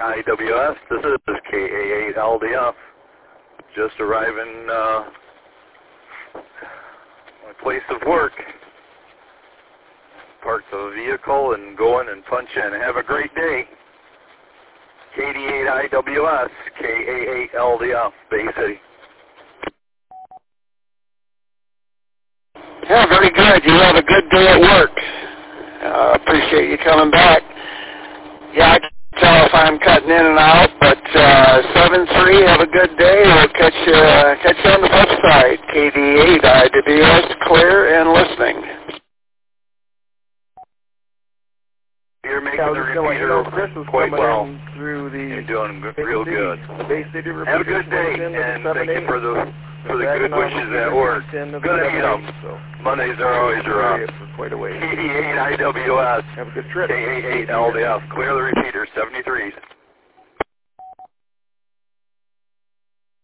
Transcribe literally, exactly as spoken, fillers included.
I W S. This is K A eight L D F. Just arriving uh, my place of work. Parked the vehicle and going and punch in. Have a great day. K D eight I W S, K A eight L D F, Bay City. Yeah, very good. You have a good day at work. Uh, appreciate you coming back. Yeah, I can tell if I'm cutting in and out, but uh, seven three, have a good day. We'll catch you, uh, catch you on the flip side. K D eight I W S, clear and listening. You're making yeah, the repeater you know, Chris was quite well. Through the You're doing good, real City, good. The Bay City Have a good day, and thank you for the for the good wishes at work. Good to meet them. So Mondays are always around. for quite a ways. K D eight I W S, Have a good trip. K A eight L D F. Clear the repeater, seventy-three.